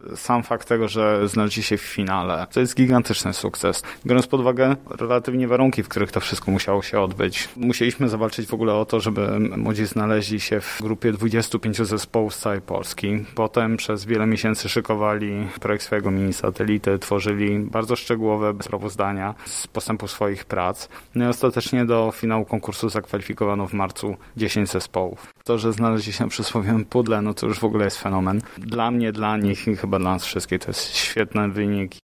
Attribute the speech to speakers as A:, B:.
A: Sam fakt tego, że znaleźli się w finale, to jest gigantyczny sukces. Biorąc pod uwagę relatywnie warunki, w których to wszystko musiało się odbyć. Musieliśmy zawalczyć w ogóle o to, żeby młodzi znaleźli się w grupie 25 zespołów z całej Polski. Potem przez wiele miesięcy szykowali projekt swojego mini-satelity, tworzyli bardzo szczegółowe sprawozdania z postępu swoich prac. No i ostatecznie do finału konkursu zakwalifikowano w marcu 10 zespołów. To, że znaleźli się na przysłowiowym pudle, no to już w ogóle jest fenomen. Dla mnie, dla nich i chyba dla nas wszystkich to jest świetny wynik.